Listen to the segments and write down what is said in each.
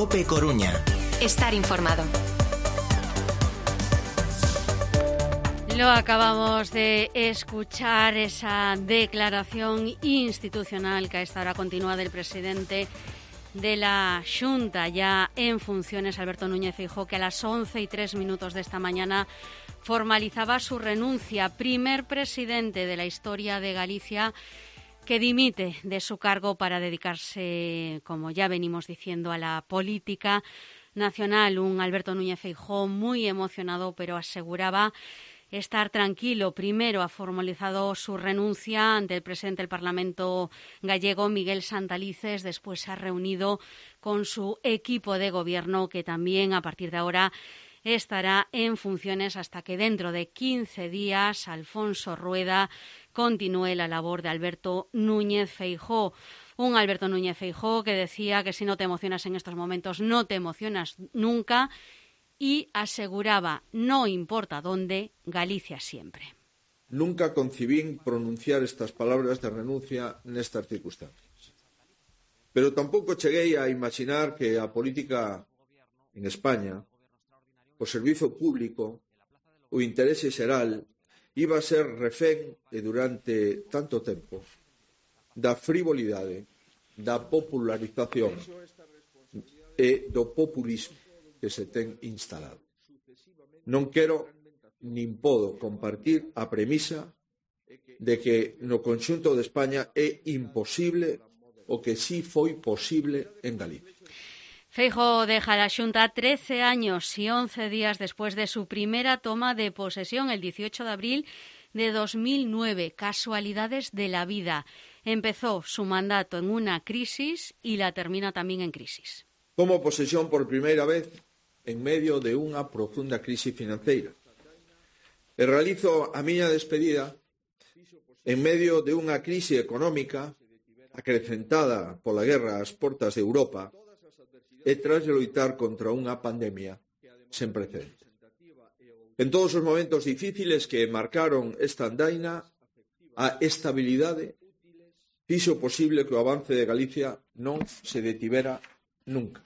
COPE Coruña. Estar informado. Lo acabamos de escuchar, esa declaración institucional que a esta hora continúa del presidente de la Xunta, ya en funciones, Alberto Núñez Feijóo, que a las 11:03 de esta mañana formalizaba su renuncia. Primer presidente de la historia de Galicia que dimite de su cargo para dedicarse, como ya venimos diciendo, a la política nacional. Un Alberto Núñez Feijóo muy emocionado, pero aseguraba estar tranquilo. Primero ha formalizado su renuncia ante el presidente del Parlamento gallego, Miguel Santalices. Después se ha reunido con su equipo de gobierno, que también a partir de ahora estará en funciones hasta que dentro de 15 días Alfonso Rueda continúe la labor de Alberto Núñez Feijóo. Un Alberto Núñez Feijóo que decía que si no te emocionas en estos momentos, no te emocionas nunca. Y aseguraba, no importa dónde, Galicia siempre. Nunca concibín pronunciar estas palabras de renuncia nestas circunstancias. Pero tampouco cheguei a imaginar que a política en España, o servizo público, o interese xeral, iba a ser refén e durante tanto tempo da frivolidade, da popularización e do populismo que se ten instalado. Non quero nin podo compartir a premisa de que no conxunto de España é imposible o que sí foi posible en Galicia. Feijóo deja la Xunta 13 años y 11 días después de su primera toma de posesión, el 18 de abril de 2009. Casualidades de la vida. Empezó su mandato en una crisis y la termina también en crisis. Tomo posesión por primeira vez en medio de unha profunda crise financeira. E realizo a miña despedida en medio de unha crise económica acrecentada pola guerra ás portas de Europa e tras de loitar contra unha pandemia sen precedentes. En todos os momentos difíciles que marcaron esta andaina, a estabilidade fixo posible que o avance de Galicia non se detivera nunca.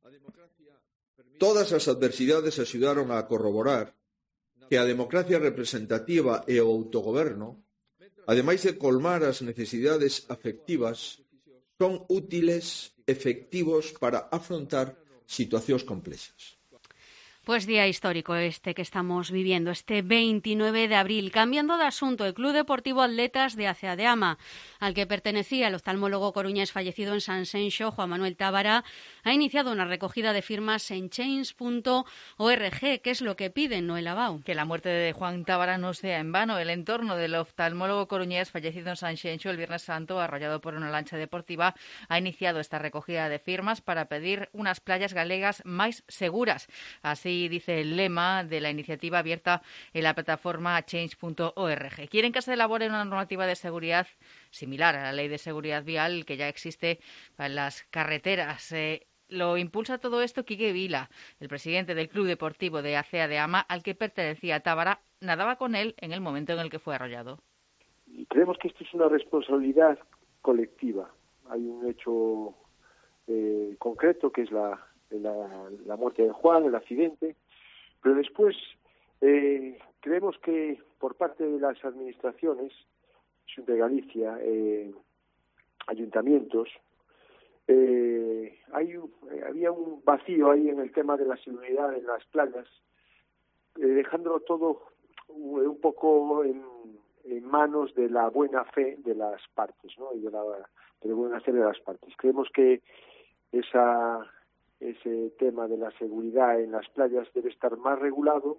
Todas as adversidades axudaron a corroborar que a democracia representativa e o autogoberno, ademais de colmar as necesidades afectivas, son útiles, efectivos para afrontar situacións complexas. Pues día histórico este que estamos viviendo, este 29 de abril. Cambiando de asunto, el Club Deportivo Atletas de Aceadeama, al que pertenecía el oftalmólogo coruñés fallecido en Sanxenxo, Juan Manuel Tábara, ha iniciado una recogida de firmas en change.org. ¿Qué es lo que piden, Noel Abao? Que la muerte de Juan Tábara no sea en vano. El entorno del oftalmólogo coruñés fallecido en Sanxenxo el Viernes Santo, arrollado por una lancha deportiva, ha iniciado esta recogida de firmas para pedir unas playas galegas máis seguras. Así dice el lema de la iniciativa abierta en la plataforma change.org. Quieren que se elabore una normativa de seguridad similar a la Ley de Seguridad Vial que ya existe en las carreteras. Lo impulsa todo esto Quique Vila, el presidente del Club Deportivo de Aceadeama, al que pertenecía Tábara. Nadaba con él en el momento en el que fue arrollado. Y creemos que esto es una responsabilidad colectiva. Hay un hecho concreto que es la muerte de Juan, el accidente, pero después creemos que por parte de las administraciones, Xunta de Galicia, ayuntamientos, había un vacío ahí en el tema de la seguridad en las playas, dejándolo todo un poco en manos de la buena fe de las partes, ¿no? Y de la buena fe de las partes. Creemos que ese tema de la seguridad en las playas debe estar más regulado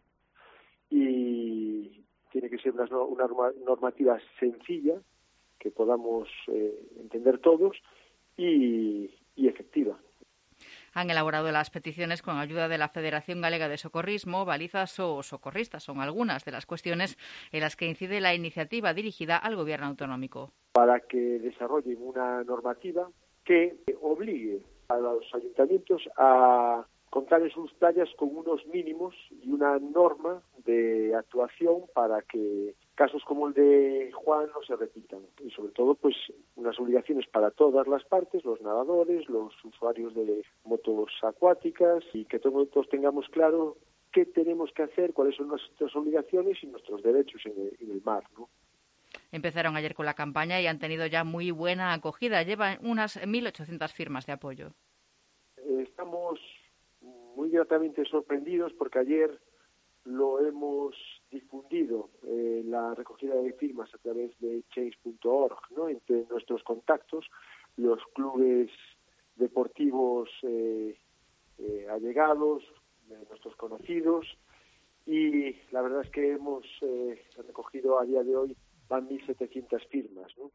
y tiene que ser una normativa sencilla que podamos entender todos y efectiva. Han elaborado las peticiones con ayuda de la Federación Galega de Socorrismo. Balizas o socorristas son algunas de las cuestiones en las que incide la iniciativa dirigida al Gobierno autonómico. Para que desarrollen una normativa que obligue a los ayuntamientos a contar en sus playas con unos mínimos y una norma de actuación para que casos como el de Juan no se repitan. Y sobre todo, pues, unas obligaciones para todas las partes, los nadadores, los usuarios de motos acuáticas, y que todos tengamos claro qué tenemos que hacer, cuáles son nuestras obligaciones y nuestros derechos en el mar, ¿no? Empezaron ayer con la campaña y han tenido ya muy buena acogida. Llevan unas 1.800 firmas de apoyo. Estamos muy gratamente sorprendidos porque ayer lo hemos difundido, la recogida de firmas a través de change.org, ¿no? Entre nuestros contactos, los clubes deportivos allegados, nuestros conocidos, y la verdad es que hemos recogido a día de hoy van 1.700 firmas, ¿no?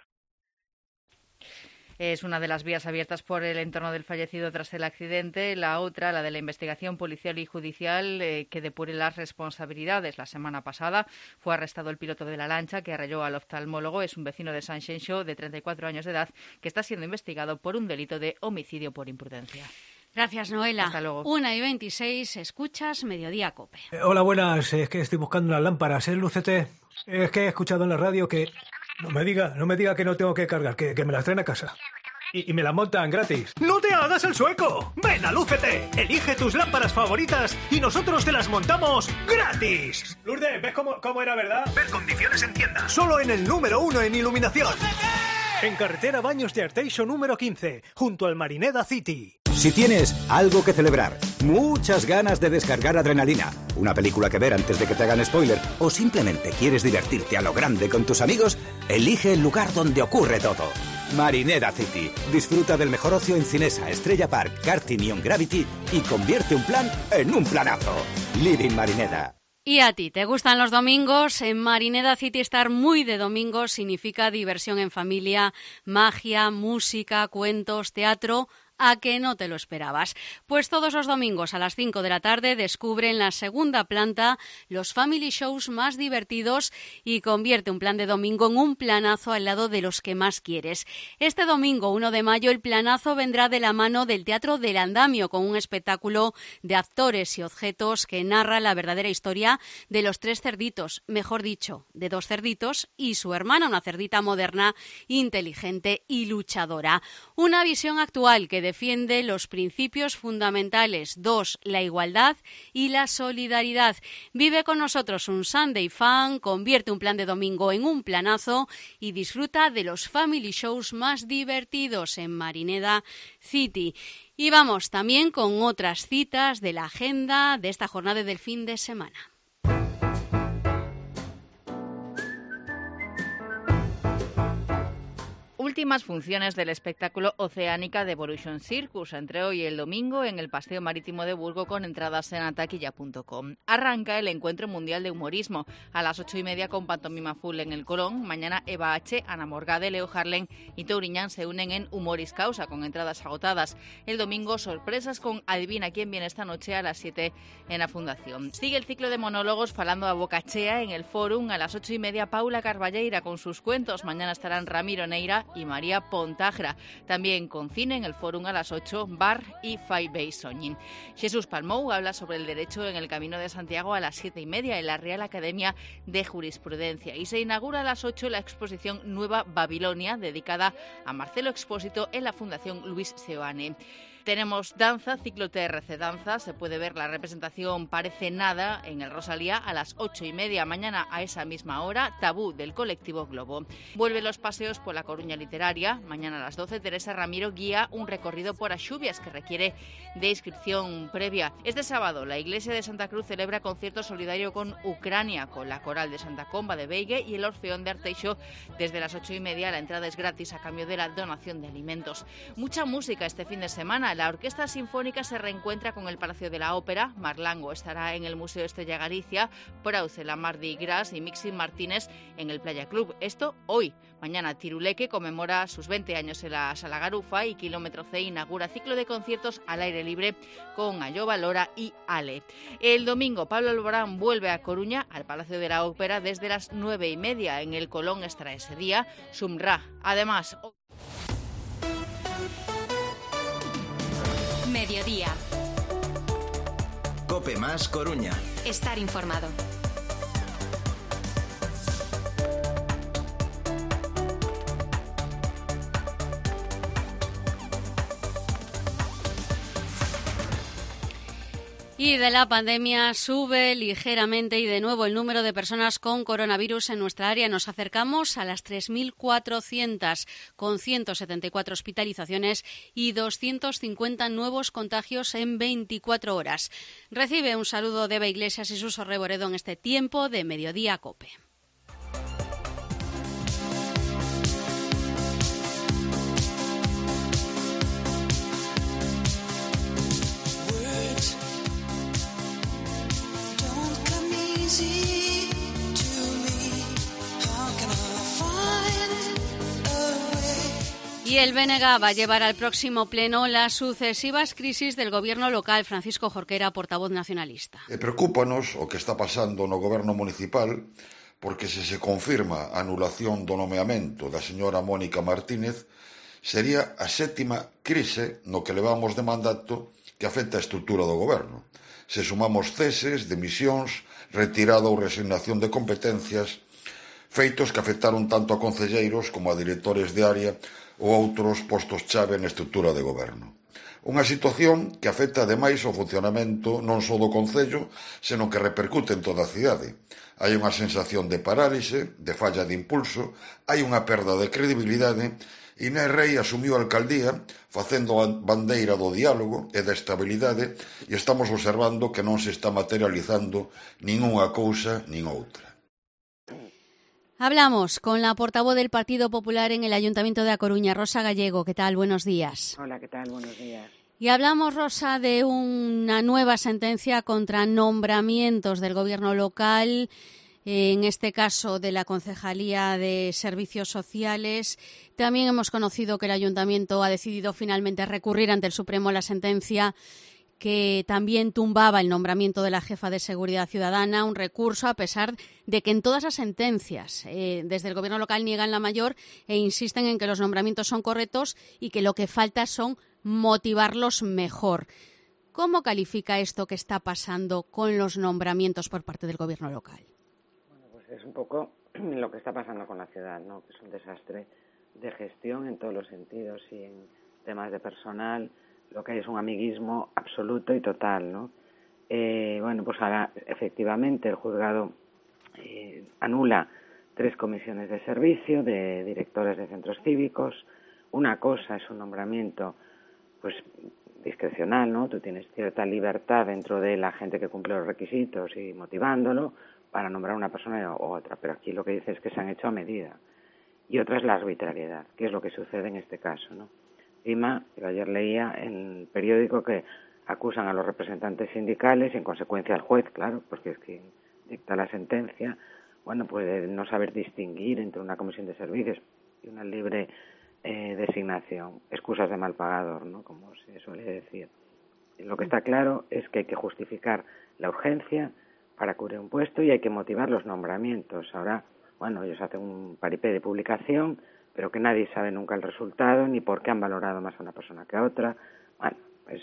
Es una de las vías abiertas por el entorno del fallecido tras el accidente. La otra, la de la investigación policial y judicial, que depure las responsabilidades. La semana pasada fue arrestado el piloto de la lancha que arrolló al oftalmólogo. Es un vecino de Sanxenxo de 34 años de edad que está siendo investigado por un delito de homicidio por imprudencia. Gracias, Noela. Hasta luego. 1:26, escuchas Mediodía COPE. Hola, buenas. Es que estoy buscando unas lámparas, Lúcete. Es que he escuchado en la radio que... No me diga que no tengo que cargar, que me las traen a casa. Y me las montan gratis. ¡No te hagas el sueco! ¡Ven a Lúcete! Elige tus lámparas favoritas y nosotros te las montamos gratis. Lourdes, ¿ves cómo era, verdad? Ver condiciones en tienda. Solo en el número 1 en iluminación. ¡Lúcete! En carretera Baños de Arteixo número 15, junto al Marineda City. Si tienes algo que celebrar, muchas ganas de descargar adrenalina, una película que ver antes de que te hagan spoiler, o simplemente quieres divertirte a lo grande con tus amigos, elige el lugar donde ocurre todo. Marineda City. Disfruta del mejor ocio en Cinesa, Estrella Park, Karting y On Gravity y convierte un plan en un planazo. Living Marineda. ¿Y a ti? ¿Te gustan los domingos? En Marineda City estar muy de domingos significa diversión en familia, magia, música, cuentos, teatro. ¿A que no te lo esperabas? Pues todos los domingos a las 5 de la tarde descubre en la segunda planta los family shows más divertidos y convierte un plan de domingo en un planazo al lado de los que más quieres. Este domingo 1 de mayo el planazo vendrá de la mano del Teatro del Andamio con un espectáculo de actores y objetos que narra la verdadera historia de los 3 cerditos, mejor dicho, de 2 cerditos y su hermana, una cerdita moderna, inteligente y luchadora. Una visión actual que defiende los principios fundamentales, 2, la igualdad y la solidaridad. Vive con nosotros un Sunday Fun, convierte un plan de domingo en un planazo y disfruta de los family shows más divertidos en Marineda City. Y vamos también con otras citas de la agenda de esta jornada del fin de semana. Últimas funciones del espectáculo Oceánica de Evolution Circus, entre hoy y el domingo en el Paseo Marítimo de Burgo con entradas en ataquilla.com. Arranca el Encuentro Mundial de Humorismo a las 8:30 con Pantomima Full en el Colón. Mañana Eva H., Ana Morgade, Leo Harlen y Touriñán se unen en Humoris Causa con entradas agotadas. El domingo sorpresas con Adivina quién viene esta noche a las 7 en la Fundación. Sigue el ciclo de monólogos Falando a Bocachea en el Fórum a las 8:30 Paula Carballeira con sus cuentos. Mañana estarán Ramiro Neira y María Pontagra. También con cine en el Fórum a las 8, Bar y Five Bay Soñin. Jesús Palmou habla sobre el derecho en el Camino de Santiago a las 7:30 en la Real Academia de Jurisprudencia. Y se inaugura a las 8 la exposición Nueva Babilonia, dedicada a Marcelo Expósito en la Fundación Luis Seoane. Tenemos danza, ciclo TRC Danza, se puede ver la representación Parece Nada en el Rosalía a las 8:30, mañana a esa misma hora, Tabú del colectivo Globo. Vuelven los paseos por la Coruña Literaria, mañana a las 12 Teresa Ramiro guía un recorrido por Axubias que requiere de inscripción previa. Este sábado la Iglesia de Santa Cruz celebra concierto solidario con Ucrania, con la Coral de Santa Comba de Beigue y el Orfeón de Arteixo desde las 8:30, la entrada es gratis a cambio de la donación de alimentos. Mucha música este fin de semana. La Orquesta Sinfónica se reencuentra con el Palacio de la Ópera, Marlango estará en el Museo Estrella Galicia, Prauce en la Mardi Gras y Mixin Martínez en el Playa Club. Esto hoy. Mañana Tiruleque conmemora sus 20 años en la Sala Garufa y Kilómetro C inaugura ciclo de conciertos al aire libre con Ayoba Lora y Ale. El domingo Pablo Alborán vuelve a Coruña, al Palacio de la Ópera, desde las 9:30. En el Colón estará ese día Sumra. Además... Mediodía. COPE más Coruña. Estar informado. Y de la pandemia sube ligeramente y de nuevo el número de personas con coronavirus en nuestra área. Nos acercamos a las 3.400, con 174 hospitalizaciones y 250 nuevos contagios en 24 horas. Recibe un saludo de Eva Iglesias y Suso Reboredo en este tiempo de Mediodía COPE. Y el BNG va a llevar al próximo pleno las sucesivas crisis del gobierno local. Francisco Jorquera, portavoz nacionalista. Preocúpanos o que está pasando no goberno municipal, porque se confirma a anulación do nomeamento da señora Mónica Martínez, sería a 7ª crise no que levamos de mandato que afecta a estrutura do goberno. Se sumamos ceses, demisións, retirada ou resignación de competencias, feitos que afectaron tanto a concelleiros como a directores de área ou outros postos chave na estrutura de goberno. Unha situación que afecta ademais ao funcionamento non só do concello, senón que repercute en toda a cidade. Hai unha sensación de parálise, de falla de impulso, hai unha perda de credibilidade. Inés Rei asumiu a alcaldía facendo a bandeira do diálogo e da estabilidade e estamos observando que non se está materializando nin unha cousa nin outra. Hablamos con la portavoz del Partido Popular en el Ayuntamiento de A Coruña, Rosa Gallego. ¿Qué tal? Buenos días. Hola, ¿qué tal? Buenos días. Y hablamos, Rosa, de una nueva sentencia contra nombramientos del gobierno local, en este caso de la Concejalía de Servicios Sociales. También hemos conocido que el Ayuntamiento ha decidido finalmente recurrir ante el Supremo la sentencia que también tumbaba el nombramiento de la jefa de Seguridad Ciudadana, un recurso a pesar de que en todas las sentencias desde el gobierno local niegan la mayor e insisten en que los nombramientos son correctos y que lo que falta son motivarlos mejor. ¿Cómo califica esto que está pasando con los nombramientos por parte del gobierno local? Bueno, pues es un poco lo que está pasando con la ciudad, ¿no? Que es un desastre de gestión en todos los sentidos y en temas de personal. Lo que hay es un amiguismo absoluto y total, ¿no? Bueno, pues ahora efectivamente el juzgado anula 3 comisiones de servicio de directores de centros cívicos. Una cosa es un nombramiento, pues, discrecional, ¿no? Tú tienes cierta libertad dentro de la gente que cumple los requisitos y motivándolo para nombrar una persona u otra, pero aquí lo que dice es que se han hecho a medida. Y otra es la arbitrariedad, que es lo que sucede en este caso, ¿no? Encima, yo ayer leía en el periódico que acusan a los representantes sindicales y en consecuencia al juez, claro, porque es quien dicta la sentencia, bueno, puede no saber distinguir entre una comisión de servicios y una libre designación, excusas de mal pagador, ¿no? Como se suele decir. Y lo que está claro es que hay que justificar la urgencia para cubrir un puesto y hay que motivar los nombramientos. Ahora, bueno, ellos hacen un paripé de publicación, pero que nadie sabe nunca el resultado ni por qué han valorado más a una persona que a otra. Bueno,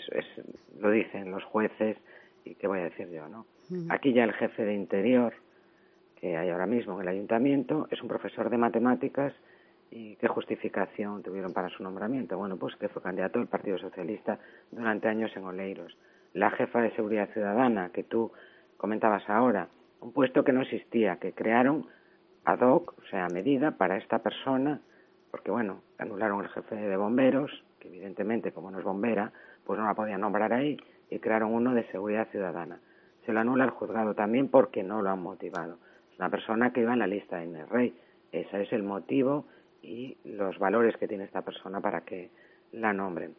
lo dicen los jueces y qué voy a decir yo, ¿no? Aquí ya el jefe de Interior que hay ahora mismo en el ayuntamiento es un profesor de matemáticas. ¿Y qué justificación tuvieron para su nombramiento? Bueno, pues que fue candidato del Partido Socialista durante años en Oleiros. La jefa de Seguridad Ciudadana, que tú comentabas ahora, un puesto que no existía, que crearon ad hoc, o sea, a medida para esta persona, porque, bueno, anularon el jefe de bomberos, que evidentemente, como no es bombera, pues no la podían nombrar ahí, y crearon uno de Seguridad Ciudadana. Se lo anula el juzgado también porque no lo han motivado. Es una persona que iba en la lista de Inés Rei. Ese es el motivo y los valores que tiene esta persona para que la nombren.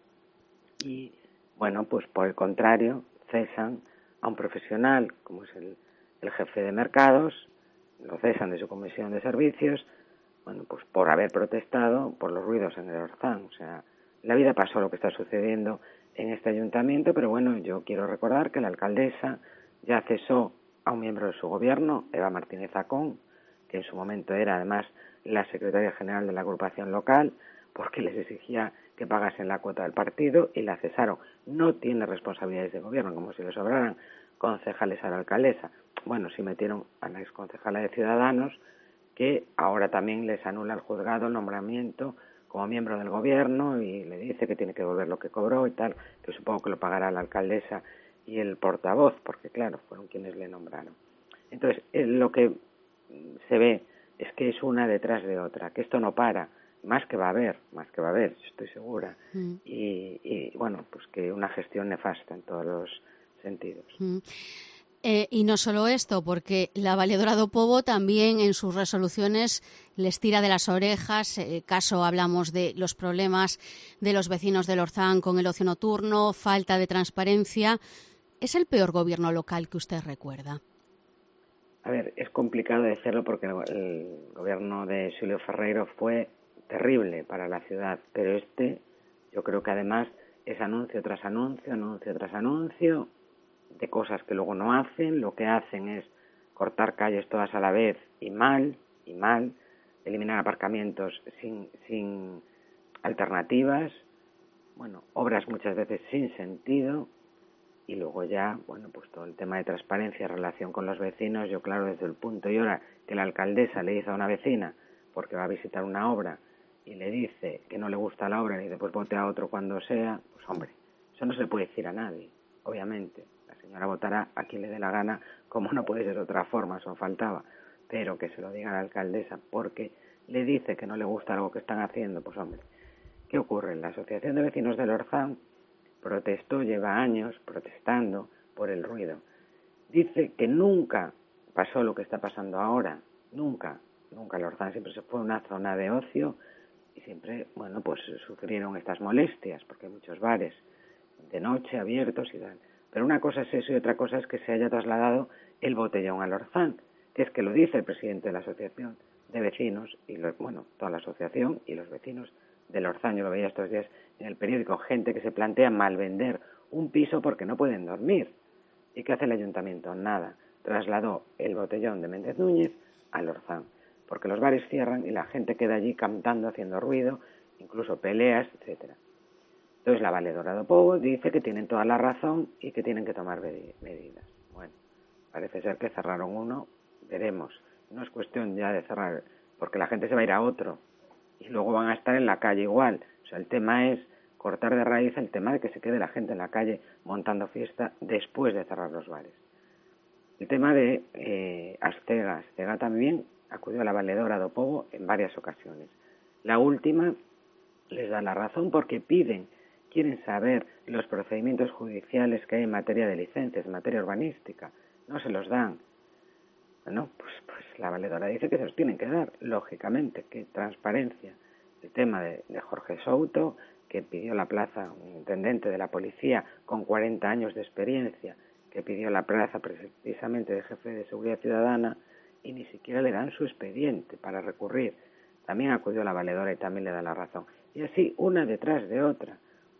Y, bueno, pues por el contrario, cesan a un profesional, como es el jefe de mercados, lo cesan de su comisión de servicios, bueno, pues por haber protestado por los ruidos en el Orzán. O sea, la vida pasó lo que está sucediendo en este ayuntamiento, pero bueno, yo quiero recordar que la alcaldesa ya cesó a un miembro de su gobierno, Eva Martínez Zacón, que en su momento era además la secretaria general de la agrupación local, porque les exigía que pagasen la cuota del partido y la cesaron. No tiene responsabilidades de gobierno, como si le sobraran concejales a la alcaldesa. Bueno, sí metieron a la exconcejala de Ciudadanos, que ahora también les anula el juzgado el nombramiento como miembro del gobierno y le dice que tiene que devolver lo que cobró y tal, que supongo que lo pagará la alcaldesa y el portavoz, porque claro, fueron quienes le nombraron. Entonces, lo que se ve es que es una detrás de otra, que esto no para, más que va a haber, estoy segura. Y bueno, pues que una gestión nefasta en todos los sentidos. Y no solo esto, porque la valedora do Pobo también en sus resoluciones les tira de las orejas. Caso hablamos de los problemas de los vecinos del Orzán con el ocio nocturno, falta de transparencia. ¿Es el peor gobierno local que usted recuerda? A ver, es complicado decirlo porque el gobierno de Xulio Ferreiro fue terrible para la ciudad, pero yo creo que además es anuncio tras anuncio, de cosas que luego no hacen. Lo que hacen es cortar calles todas a la vez y mal, eliminar aparcamientos sin alternativas, bueno, obras muchas veces sin sentido, y luego ya, bueno, pues todo el tema de transparencia en relación con los vecinos. Yo, claro, desde el punto y hora que la alcaldesa le dice a una vecina, porque va a visitar una obra, y le dice que no le gusta la obra y después vote a otro cuando sea, pues hombre, eso no se le puede decir a nadie, obviamente. La señora votará a quien le dé la gana, como no puede ser de otra forma, eso faltaba, pero que se lo diga a la alcaldesa porque le dice que no le gusta algo que están haciendo, pues hombre. ¿Qué ocurre? La Asociación de Vecinos del Orzán protestó, lleva años protestando por el ruido. Dice que nunca pasó lo que está pasando ahora, nunca el Orzán siempre se fue una zona de ocio y siempre, bueno, pues sufrieron estas molestias porque hay muchos bares de noche abiertos y tal. Pero una cosa es eso y otra cosa es que se haya trasladado el botellón al Orzán, que es que lo dice el presidente de la Asociación de Vecinos, y toda la asociación y los vecinos del Orzán. Yo lo veía estos días en el periódico, gente que se plantea malvender un piso porque no pueden dormir. ¿Y qué hace el ayuntamiento? Nada. Trasladó el botellón de Méndez Núñez al Orzán, porque los bares cierran y la gente queda allí cantando, haciendo ruido, incluso peleas, etcétera. Entonces la valedora do Pobo dice que tienen toda la razón y que tienen que tomar medidas. Bueno, parece ser que cerraron uno, veremos. No es cuestión ya de cerrar, porque la gente se va a ir a otro y luego van a estar en la calle igual. O sea, el tema es cortar de raíz el tema de que se quede la gente en la calle montando fiesta después de cerrar los bares. El tema de Astega también acudió a la valedora do Pobo en varias ocasiones. La última les da la razón porque quieren saber los procedimientos judiciales que hay en materia de licencias, en materia urbanística. No se los dan. Bueno, pues la valedora dice que se los tienen que dar, lógicamente, que transparencia. El tema de Jorge Souto, que pidió la plaza, un intendente de la policía con 40 años de experiencia, que pidió la plaza precisamente de jefe de seguridad ciudadana, y ni siquiera le dan su expediente para recurrir. También acudió la valedora y también le da la razón. Y así, una detrás de otra.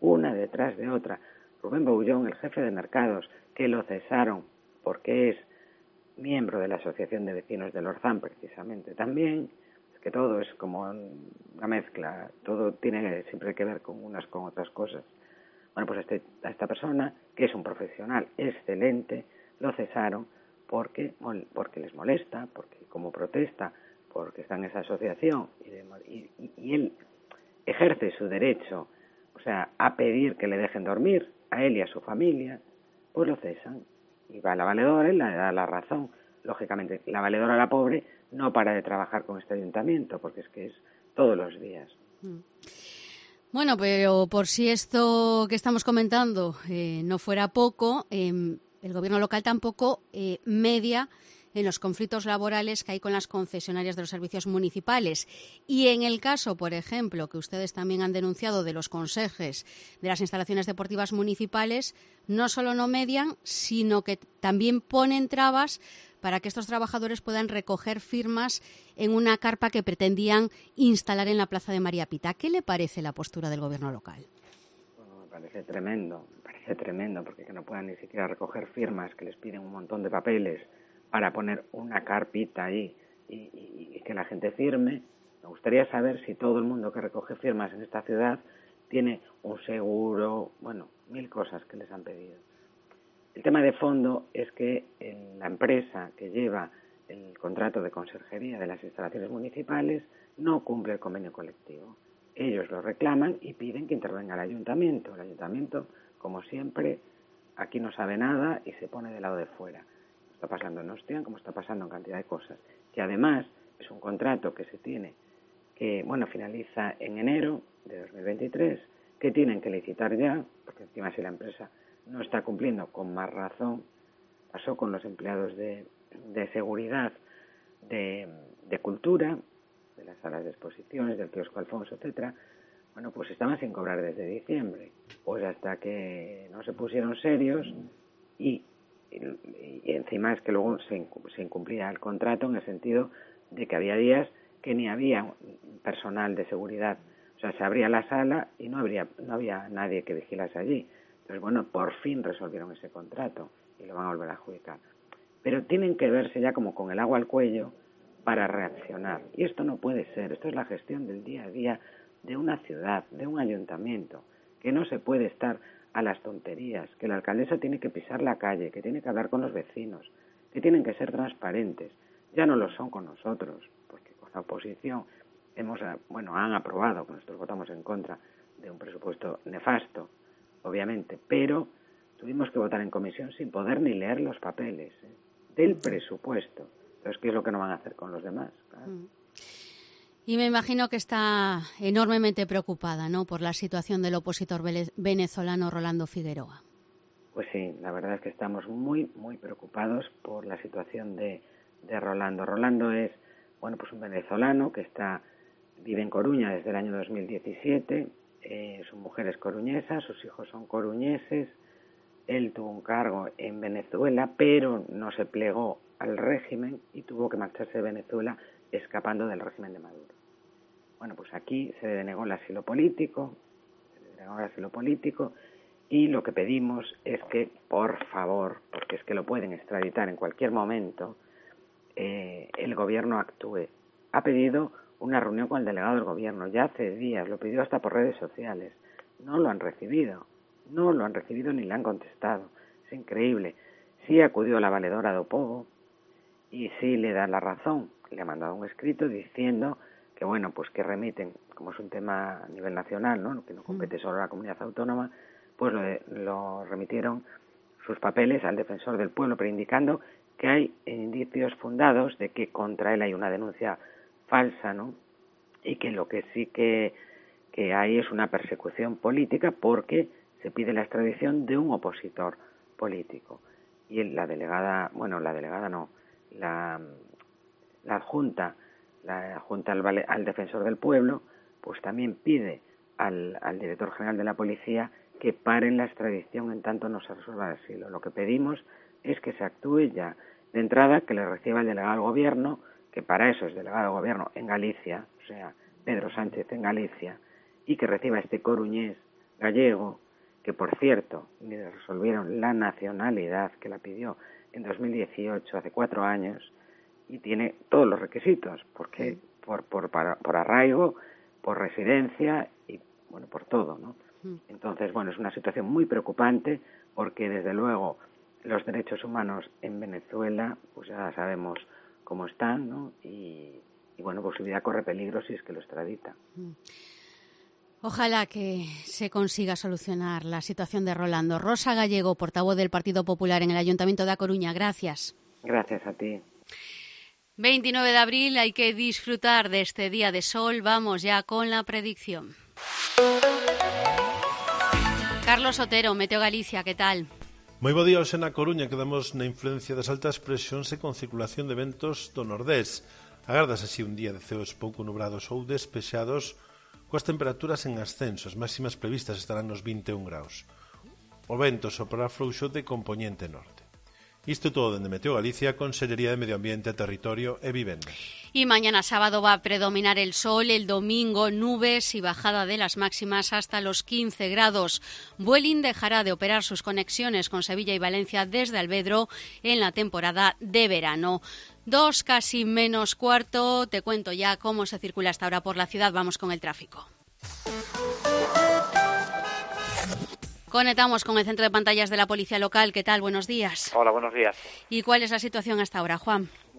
Rubén Boullón, el jefe de mercados, que lo cesaron porque es miembro de la Asociación de Vecinos del Orzán, precisamente también. Es que todo es como una mezcla, todo tiene siempre que ver con unas con otras cosas. Bueno, pues a esta persona, que es un profesional excelente, lo cesaron porque les molesta, porque como protesta, porque está en esa asociación y él ejerce su derecho, o sea, a pedir que le dejen dormir a él y a su familia, pues lo cesan. Y va la valedora y le da la razón. Lógicamente, la valedora, la pobre, no para de trabajar con este ayuntamiento, porque es que es todos los días. Bueno, pero por si esto que estamos comentando no fuera poco, el gobierno local tampoco media en los conflictos laborales que hay con las concesionarias de los servicios municipales. Y en el caso, por ejemplo, que ustedes también han denunciado de los conserjes de las instalaciones deportivas municipales, no solo no median, sino que también ponen trabas para que estos trabajadores puedan recoger firmas en una carpa que pretendían instalar en la Plaza de María Pita. ¿Qué le parece la postura del gobierno local? Bueno, me parece tremendo, porque que no puedan ni siquiera recoger firmas, que les piden un montón de papeles para poner una carpita ahí y que la gente firme. Me gustaría saber si todo el mundo que recoge firmas en esta ciudad tiene un seguro, bueno, 1000 cosas que les han pedido. El tema de fondo es que la empresa que lleva el contrato de conserjería de las instalaciones municipales no cumple el convenio colectivo. Ellos lo reclaman y piden que intervenga el ayuntamiento. El ayuntamiento, como siempre, aquí no sabe nada y se pone del lado de fuera. Está pasando en Ostian, como está pasando en cantidad de cosas. Que además es un contrato que se tiene, que finaliza en enero de 2023, que tienen que licitar ya, porque encima si la empresa no está cumpliendo, con más razón. Pasó con los empleados de seguridad, de cultura, de las salas de exposiciones, del kiosco Alfonso, etcétera. Bueno, pues estaban sin cobrar desde diciembre, pues hasta que no se pusieron serios y encima es que luego se incumplía el contrato en el sentido de que había días que ni había personal de seguridad. O sea, se abría la sala y no había nadie que vigilase allí. Entonces, bueno, por fin resolvieron ese contrato y lo van a volver a adjudicar. Pero tienen que verse ya como con el agua al cuello para reaccionar. Y esto no puede ser. Esto es la gestión del día a día de una ciudad, de un ayuntamiento, que no se puede estar a las tonterías, que la alcaldesa tiene que pisar la calle, que tiene que hablar con los vecinos, que tienen que ser transparentes. Ya no lo son con nosotros, porque con la oposición han aprobado, que nosotros votamos en contra de un presupuesto nefasto, obviamente, pero tuvimos que votar en comisión sin poder ni leer los papeles del presupuesto. Entonces, ¿qué es lo que no van a hacer con los demás? Claro. Y me imagino que está enormemente preocupada, ¿no?, por la situación del opositor venezolano Rolando Figueroa. Pues sí, la verdad es que estamos muy, muy preocupados por la situación de Rolando. Rolando es, pues un venezolano que vive en Coruña desde el año 2017. Su mujer es coruñesa, sus hijos son coruñeses. Él tuvo un cargo en Venezuela, pero no se plegó al régimen y tuvo que marcharse de Venezuela escapando del régimen de Maduro. Bueno, pues aquí se le denegó el asilo político, y lo que pedimos es que, por favor, porque es que lo pueden extraditar en cualquier momento, el gobierno actúe. Ha pedido una reunión con el delegado del gobierno, ya hace días, lo pidió hasta por redes sociales. No lo han recibido ni le han contestado. Es increíble. Sí acudió la valedora de Opovo y sí le da la razón. Le ha mandado un escrito diciendo que, pues que remiten, como es un tema a nivel nacional, ¿no?, que no compete solo a la comunidad autónoma, pues lo remitieron sus papeles al defensor del pueblo, pero indicando que hay indicios fundados de que contra él hay una denuncia falsa, ¿no?, y que lo que sí que hay es una persecución política porque se pide la extradición de un opositor político. Y la adjunta al defensor del pueblo, pues también pide al director general de la policía que paren la extradición en tanto no se resuelva el asilo. Lo que pedimos es que se actúe ya. De entrada, que le reciba el delegado del gobierno, que para eso es delegado del gobierno en Galicia, o sea, Pedro Sánchez en Galicia, y que reciba este coruñés gallego, que por cierto, le resolvieron la nacionalidad, que la pidió en 2018, hace 4 años, y tiene todos los requisitos, porque por arraigo, por residencia y por todo, ¿no? Entonces, es una situación muy preocupante porque desde luego los derechos humanos en Venezuela, pues ya sabemos cómo están, ¿no? Y pues su vida corre peligro si es que lo extradita. Ojalá que se consiga solucionar la situación de Rolando. Rosa Gallego, portavoz del Partido Popular en el Ayuntamiento de A Coruña, gracias. Gracias a ti. 29 de abril, hay que disfrutar de este día de sol. Vamos ya con la predicción. Carlos Otero, Meteo Galicia, ¿qué tal? Moi bo día, hoxe na Coruña quedamos na influencia das altas presións e con circulación de ventos do nordés. Agardas así un día de ceos pouco nubrados ou despexados, coas temperaturas en ascenso. As máximas previstas estarán nos 21 graus. O vento soprará frouxo de compoñente norte. Isto todo dende Meteo Galicia, Consellería de Medio Ambiente, Territorio e Vivenda. Y mañana sábado va a predominar el sol, el domingo nubes y bajada de las máximas hasta los 15 grados. Vueling dejará de operar sus conexiones con Sevilla y Valencia desde Alvedro en la temporada de verano. 2 casi menos cuarto, te cuento ya cómo se circula hasta ahora por la ciudad. Vamos con el tráfico. Conectamos con el centro de pantallas de la Policía Local. ¿Qué tal? Buenos días. Hola, buenos días. ¿Y cuál es la situación hasta ahora, Juan?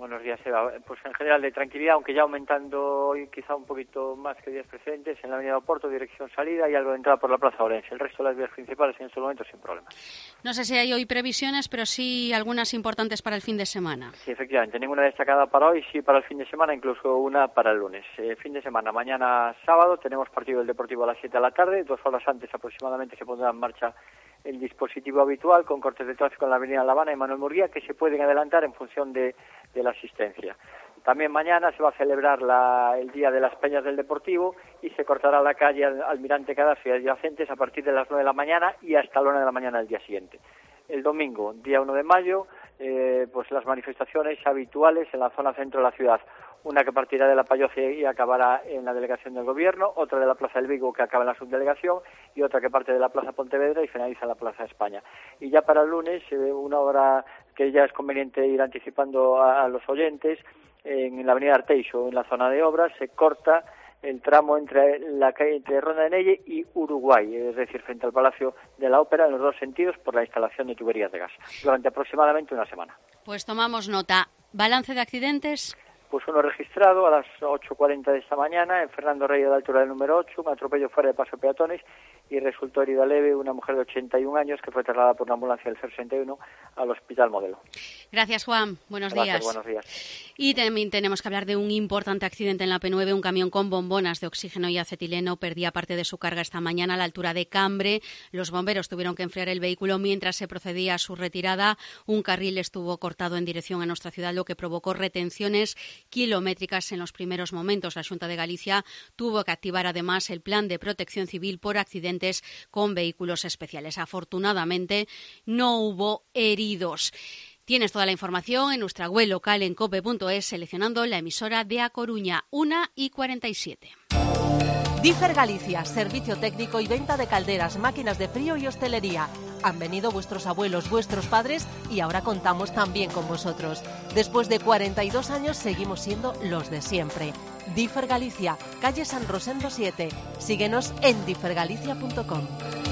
Buenos días, Eva. Pues en general de tranquilidad, aunque ya aumentando hoy quizá un poquito más que días precedentes, en la avenida Oporto, dirección salida, y algo de entrada por la Plaza Orense. El resto de las vías principales en estos momentos sin problemas. No sé si hay hoy previsiones, pero sí algunas importantes para el fin de semana. Sí, efectivamente. Ninguna destacada para hoy, sí para el fin de semana, incluso una para el lunes. Fin de semana, mañana sábado, tenemos partido del Deportivo a las 7 de la tarde. 2 horas antes aproximadamente se pondrá en marcha el dispositivo habitual con cortes de tráfico en la avenida La Habana y Manuel Murguía, que se pueden adelantar en función de la asistencia. También mañana se va a celebrar el Día de las Peñas del Deportivo y se cortará la calle Almirante Gaddafi y adyacentes a partir de las 9 de la mañana y hasta la 1 de la mañana del día siguiente. El domingo, día 1 de mayo, pues las manifestaciones habituales en la zona centro de la ciudad. Una que partirá de la Palloce y acabará en la delegación del Gobierno, otra de la Plaza del Vigo que acaba en la subdelegación y otra que parte de la Plaza Pontevedra y finaliza en la Plaza de España. Y ya para el lunes, una hora que ya es conveniente ir anticipando a los oyentes, en la avenida Arteixo, en la zona de obras, se corta el tramo entre la calle entre Ronda de Nelle y Uruguay, es decir, frente al Palacio de la Ópera, en los dos sentidos, por la instalación de tuberías de gas, durante aproximadamente una semana. Pues tomamos nota. ¿Balance de accidentes? Pues uno registrado a las 8:40 de esta mañana en Fernando Rey, a la altura del número 8, un atropello fuera de paso de peatones y resultó herida leve una mujer de 81 años que fue trasladada por una ambulancia del 61 al Hospital Modelo. Gracias, Juan. Buenos días. Buenos días. Y también tenemos que hablar de un importante accidente en la P9. Un camión con bombonas de oxígeno y acetileno perdía parte de su carga esta mañana a la altura de Cambre. Los bomberos tuvieron que enfriar el vehículo mientras se procedía a su retirada. Un carril estuvo cortado en dirección a nuestra ciudad, lo que provocó retenciones kilométricas en los primeros momentos. La Xunta de Galicia tuvo que activar además el plan de protección civil por accidentes con vehículos especiales. Afortunadamente no hubo heridos. Tienes toda la información en nuestra web local en cope.es seleccionando la emisora de A Coruña, 1:47. Differ Galicia, servicio técnico y venta de calderas, máquinas de frío y hostelería. Han venido vuestros abuelos, vuestros padres y ahora contamos también con vosotros. Después de 42 años seguimos siendo los de siempre. Differ Galicia, calle San Rosendo 7. Síguenos en differgalicia.com.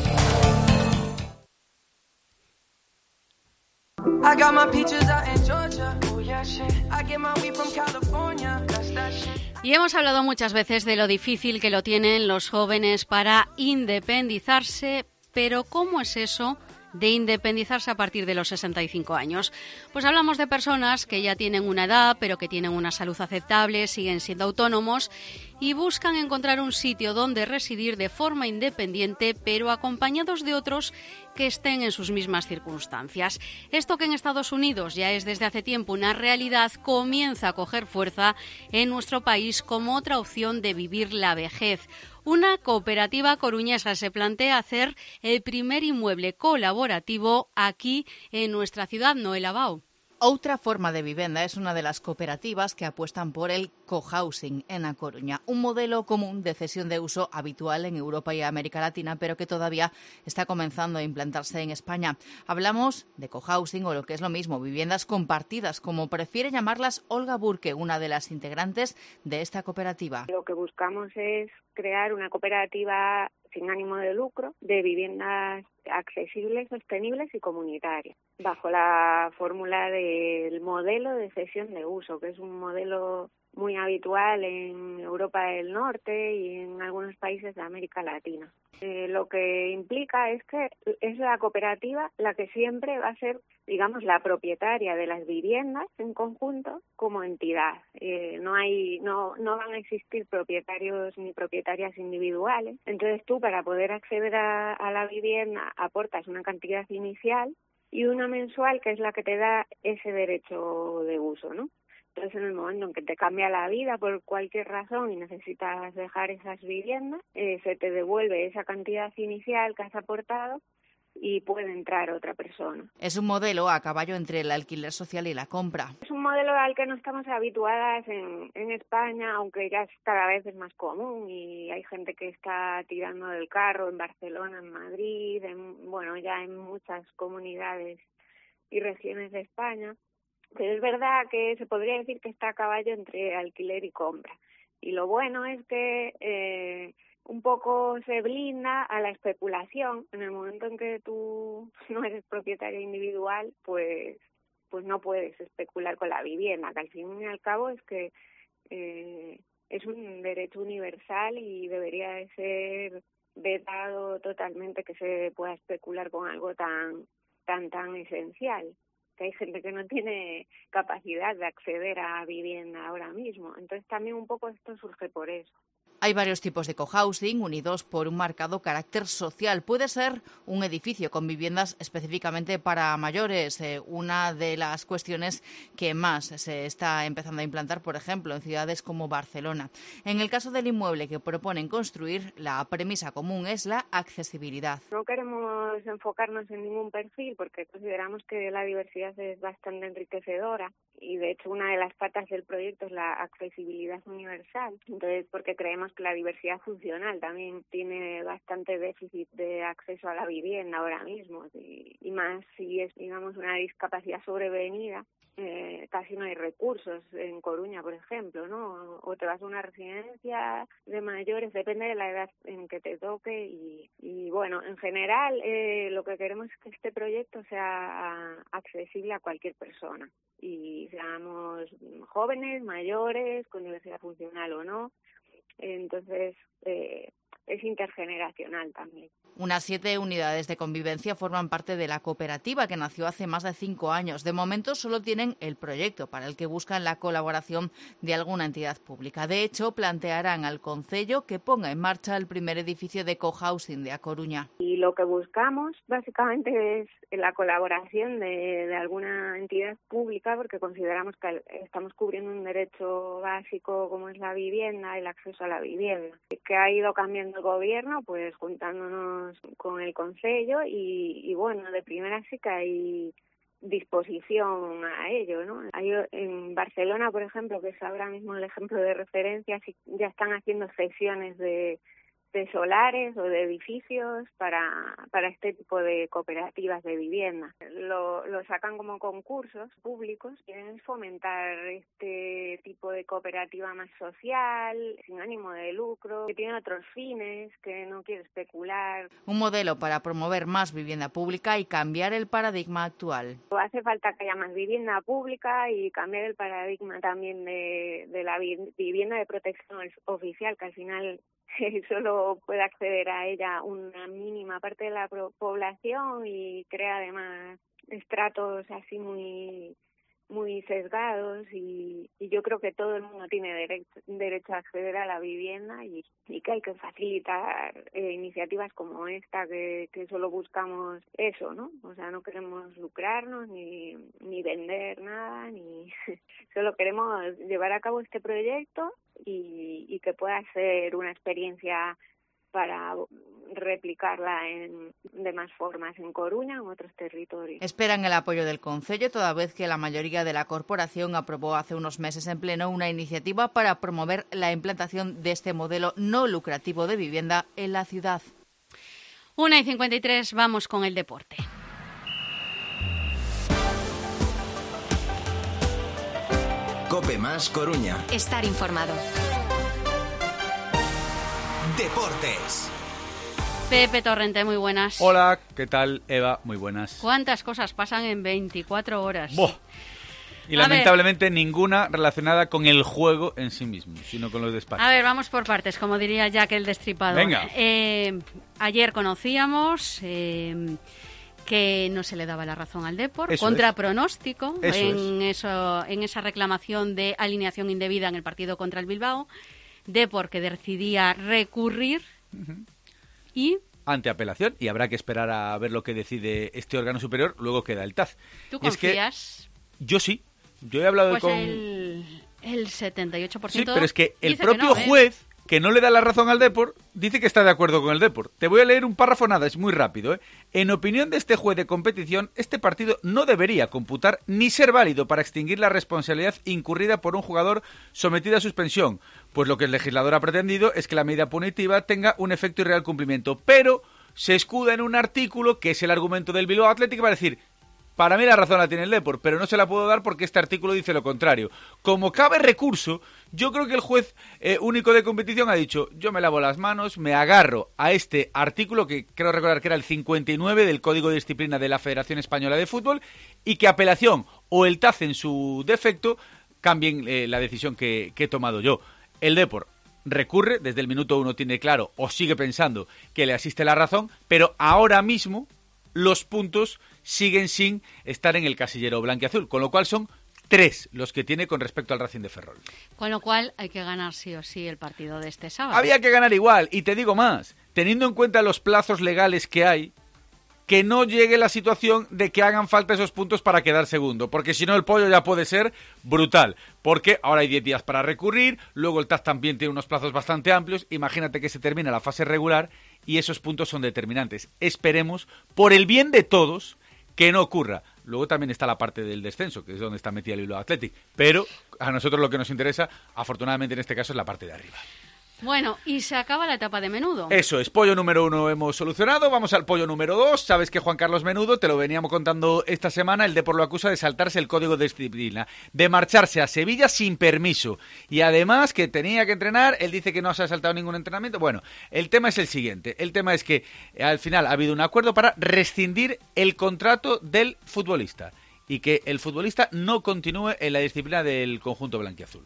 Y hemos hablado muchas veces de lo difícil que lo tienen los jóvenes para independizarse, pero ¿cómo es eso de independizarse a partir de los 65 años? Pues hablamos de personas que ya tienen una edad, pero que tienen una salud aceptable, siguen siendo autónomos y buscan encontrar un sitio donde residir de forma independiente, pero acompañados de otros que estén en sus mismas circunstancias. Esto, que en Estados Unidos ya es desde hace tiempo una realidad, comienza a coger fuerza en nuestro país como otra opción de vivir la vejez. Una cooperativa coruñesa se plantea hacer el primer inmueble colaborativo aquí en nuestra ciudad, Noela Bao. Outra forma de vivenda es una de las cooperativas que apuestan por el cohousing en A Coruña, un modelo común de cesión de uso habitual en Europa y América Latina, pero que todavía está comenzando a implantarse en España. Hablamos de cohousing, o lo que es lo mismo, viviendas compartidas, como prefiere llamarlas Olga Burke, una de las integrantes de esta cooperativa. Lo que buscamos es crear una cooperativa sin ánimo de lucro de viviendas accesibles, sostenibles y comunitarias, bajo la fórmula del modelo de cesión de uso, que es un modelo muy habitual en Europa del Norte y en algunos países de América Latina. Lo que implica es que es la cooperativa la que siempre va a ser, digamos, la propietaria de las viviendas en conjunto como entidad. No van a existir propietarios ni propietarias individuales. Entonces tú, para poder acceder a la vivienda, aportas una cantidad inicial y una mensual, que es la que te da ese derecho de uso, ¿no? Entonces, en el momento en que te cambia la vida por cualquier razón y necesitas dejar esas viviendas, se te devuelve esa cantidad inicial que has aportado y puede entrar otra persona. Es un modelo a caballo entre el alquiler social y la compra. Es un modelo al que no estamos habituadas en España, aunque ya cada vez es más común y hay gente que está tirando del carro en Barcelona, en Madrid, ya en muchas comunidades y regiones de España. Pero es verdad que se podría decir que está a caballo entre alquiler y compra. Y lo bueno es que un poco se blinda a la especulación. En el momento en que tú no eres propietario individual, pues pues no puedes especular con la vivienda, que al fin y al cabo es que es un derecho universal y debería de ser vetado totalmente que se pueda especular con algo tan esencial, que hay gente que no tiene capacidad de acceder a vivienda ahora mismo. Entonces también un poco esto surge por eso. Hay varios tipos de cohousing unidos por un marcado carácter social. Puede ser un edificio con viviendas específicamente para mayores, una de las cuestiones que más se está empezando a implantar, por ejemplo, en ciudades como Barcelona. En el caso del inmueble que proponen construir, la premisa común es la accesibilidad. No queremos enfocarnos en ningún perfil porque consideramos que la diversidad es bastante enriquecedora y, de hecho, una de las patas del proyecto es la accesibilidad universal. Entonces, porque creemos que la diversidad funcional también tiene bastante déficit de acceso a la vivienda ahora mismo y más si es, digamos, una discapacidad sobrevenida. Casi no hay recursos en Coruña, por ejemplo, ¿no? O te vas a una residencia de mayores, depende de la edad en que te toque y bueno, en general lo que queremos es que este proyecto sea accesible a cualquier persona y seamos jóvenes, mayores, con diversidad funcional o no. Entonces, es intergeneracional también. Unas 7 unidades de convivencia forman parte de la cooperativa que nació hace más de 5 años. De momento solo tienen el proyecto para el que buscan la colaboración de alguna entidad pública. De hecho, plantearán al Concello que ponga en marcha el primer edificio de cohousing de A Coruña. Y lo que buscamos básicamente es la colaboración de alguna entidad pública porque consideramos que estamos cubriendo un derecho básico como es la vivienda, el acceso a la vivienda. Que ha ido cambiando el gobierno, pues juntándonos con el Concello y bueno, de primera sí que hay disposición a ello, ¿no? Hay en Barcelona, por ejemplo, que es ahora mismo el ejemplo de referencia, sí, ya están haciendo cesiones de solares o de edificios para este tipo de cooperativas de vivienda. Lo sacan como concursos públicos, quieren fomentar este tipo de cooperativa más social, sin ánimo de lucro, que tiene otros fines, que no quiere especular. Un modelo para promover más vivienda pública y cambiar el paradigma actual. Hace falta que haya más vivienda pública y cambiar el paradigma también de la vivienda de protección oficial, que al final solo puede acceder a ella una mínima parte de la población y crea además estratos así muy sesgados y yo creo que todo el mundo tiene derecho a acceder a la vivienda y que hay que facilitar iniciativas como esta que solo buscamos eso, ¿no? O sea, no queremos lucrarnos ni vender nada, ni solo queremos llevar a cabo este proyecto y que pueda ser una experiencia para replicarla de más formas en Coruña o en otros territorios. Esperan el apoyo del Concello, toda vez que la mayoría de la corporación aprobó hace unos meses en pleno una iniciativa para promover la implantación de este modelo no lucrativo de vivienda en la ciudad. 1:53, vamos con el deporte. COPE más Coruña. Estar informado. Deportes. Pepe Torrente, muy buenas. Hola, ¿qué tal, Eva? Muy buenas. ¿Cuántas cosas pasan en 24 horas? ¡Boh! Y lamentablemente ninguna relacionada con el juego en sí mismo, sino con los despachos. A ver, vamos por partes, como diría Jack el Destripador. Venga. Ayer conocíamos que no se le daba la razón al Depor, Eso contra es. pronóstico en esa reclamación de alineación indebida en el partido contra el Bilbao. Depor que decidía recurrir y... Ante apelación, y habrá que esperar a ver lo que decide este órgano superior, luego queda el TAZ. ¿Tú Y es que confías? yo sí, yo he hablado Pues con... el 78%. Sí, pero es que el dice propio que no, juez, que no le da la razón al Depor, dice que está de acuerdo con el Depor. Te voy a leer un párrafo nada, es muy rápido. En opinión de este juez de competición, este partido no debería computar ni ser válido para extinguir la responsabilidad incurrida por un jugador sometido a suspensión, pues lo que el legislador ha pretendido es que la medida punitiva tenga un efecto y real cumplimiento. Pero se escuda en un artículo, que es el argumento del Bilbao Athletic, para decir... Para mí la razón la tiene el Depor, pero no se la puedo dar porque este artículo dice lo contrario. Como cabe recurso, yo creo que el juez único de competición ha dicho, yo me lavo las manos, me agarro a este artículo, que creo recordar que era el 59 del Código de Disciplina de la Federación Española de Fútbol, y que apelación o el TAC en su defecto cambien la decisión que he tomado yo. El Depor recurre, desde el minuto 1 tiene claro, o sigue pensando que le asiste la razón, pero ahora mismo los puntos siguen sin estar en el casillero blanquiazul, con lo cual son 3 los que tiene con respecto al Racing de Ferrol. Con lo cual hay que ganar sí o sí el partido de este sábado. Había que ganar igual, y te digo más, teniendo en cuenta los plazos legales que hay, que no llegue la situación de que hagan falta esos puntos para quedar segundo, porque si no el pollo ya puede ser brutal, porque ahora hay 10 días para recurrir, luego el TAC también tiene unos plazos bastante amplios, imagínate que se termina la fase regular y esos puntos son determinantes. Esperemos, por el bien de todos, que no ocurra. Luego también está la parte del descenso, que es donde está metida el Bilbao Athletic, pero a nosotros lo que nos interesa, afortunadamente en este caso, es la parte de arriba. Bueno, y se acaba la etapa de Menudo. Eso es, pollo número 1 hemos solucionado, vamos al pollo número 2. Sabes que Juan Carlos Menudo, te lo veníamos contando esta semana, el Depor lo acusa de saltarse el código de disciplina, de marcharse a Sevilla sin permiso, y además que tenía que entrenar, él dice que no se ha saltado ningún entrenamiento. Bueno, el tema es el siguiente, el tema es que al final ha habido un acuerdo para rescindir el contrato del futbolista, y que el futbolista no continúe en la disciplina del conjunto blanquiazul.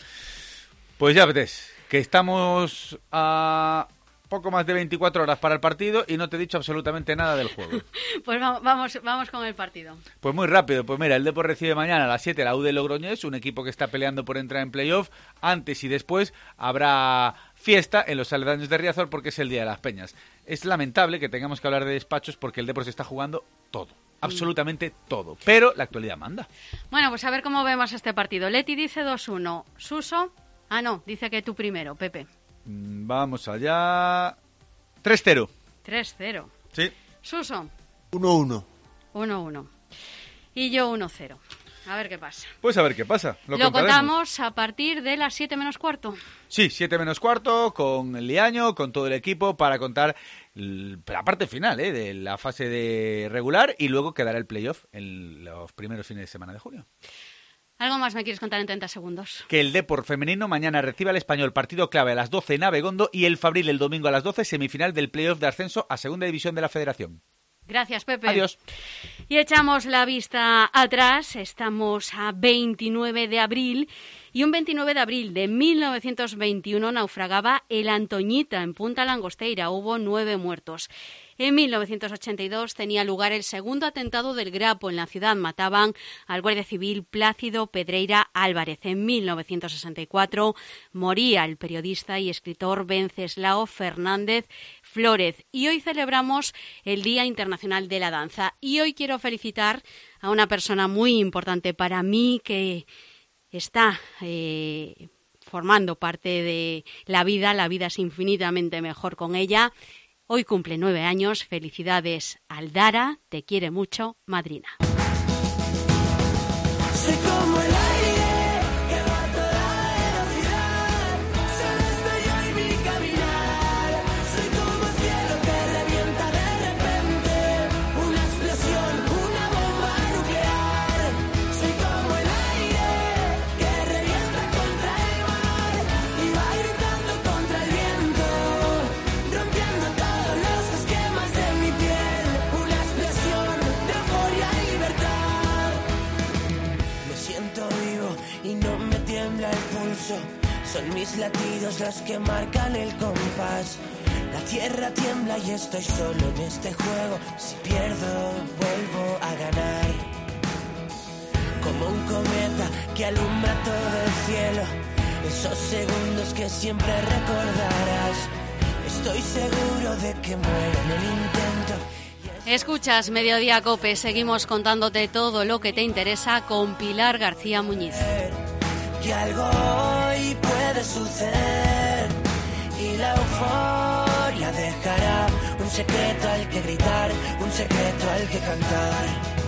Pues ya ves que estamos a poco más de 24 horas para el partido y no te he dicho absolutamente nada del juego. Pues vamos con el partido. Pues muy rápido, pues mira, el Depor recibe mañana a las 7 la U de Logroñés, un equipo que está peleando por entrar en playoff. Antes y después habrá fiesta en los aledaños de Riazor porque es el Día de las Peñas. Es lamentable que tengamos que hablar de despachos porque el Depor se está jugando todo. Absolutamente todo, pero la actualidad manda. Bueno, pues a ver cómo vemos este partido. Leti dice 2-1, Suso... Ah, no, dice que tú primero, Pepe. Vamos allá. 3-0. 3-0. Sí. Suso. 1-1. 1-1. Y yo 1-0. A ver qué pasa. Pues a ver qué pasa. Lo contamos a partir de las 7 menos cuarto. Sí, 7 menos cuarto, con el Liaño, con todo el equipo, para contar la parte final de la fase de regular y luego quedará el playoff en los primeros fines de semana de junio. ¿Algo más me quieres contar en 30 segundos? Que el Depor femenino mañana recibe al Español, partido clave a las 12 en Abegondo, y el Fabril el domingo a las 12, semifinal del playoff de ascenso a Segunda División de la Federación. Gracias, Pepe. Adiós. Y echamos la vista atrás. Estamos a 29 de abril. Y un 29 de abril de 1921 naufragaba el Antoñita en Punta Langosteira. Hubo 9 muertos. En 1982 tenía lugar el segundo atentado del Grapo en la ciudad. Mataban al guardia civil Plácido Pedreira Álvarez. En 1964 moría el periodista y escritor Venceslao Fernández Flórez. Y hoy celebramos el Día Internacional de la Danza. Y hoy quiero felicitar a una persona muy importante para mí que está formando parte de la vida es infinitamente mejor con ella. Hoy cumple 9 años, felicidades Aldara, te quiere mucho, madrina. Soy como el aire que va a toda velocidad, solo estoy yo y mi caminar. Soy como el cielo que revienta de repente, una explosión, una bomba nuclear. Soy como el aire que revienta contra el mar y va gritando contra el viento, rompiendo todos los esquemas de mi piel. Una explosión de euforia y libertad. Me siento vivo y no me tiembla el pulso. Son mis latidos los que marcan el compás. La tierra tiembla y estoy solo en este juego. Si pierdo, vuelvo a ganar. Como un cometa que alumbra todo el cielo. Esos segundos que siempre recordarás. Estoy seguro de que muero en el intento. Escuchas Mediodía COPE, seguimos contándote todo lo que te interesa con Pilar García Muñiz. Que algo hoy puede suceder y la euforia dejará un secreto al que gritar, un secreto al que cantar.